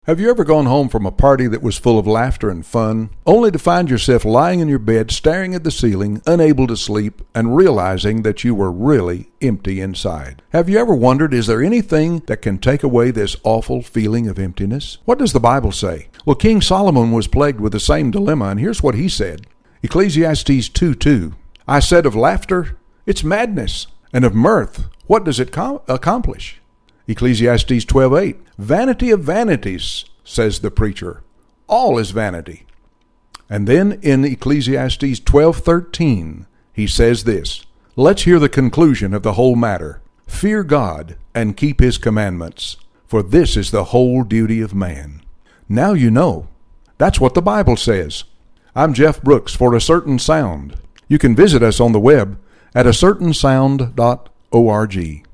Have you ever gone home from a party that was full of laughter and fun, only to find yourself lying in your bed staring at the ceiling, unable to sleep, and realizing that you were really empty inside? Have you ever wondered, is there anything that can take away this awful feeling of emptiness? What does the Bible say? Well, King Solomon was plagued with the same dilemma, and here's what he said. Ecclesiastes 2:2. I said of laughter, it's madness, and of mirth, what does it accomplish? Ecclesiastes 12:8. Vanity of vanities, says the preacher. All is vanity. And then in Ecclesiastes 12:13, he says this. Let's hear the conclusion of the whole matter. Fear God and keep his commandments, for this is the whole duty of man. Now you know. That's what the Bible says. I'm Jeff Brooks for A Certain Sound. You can visit us on the web at acertainsound.org.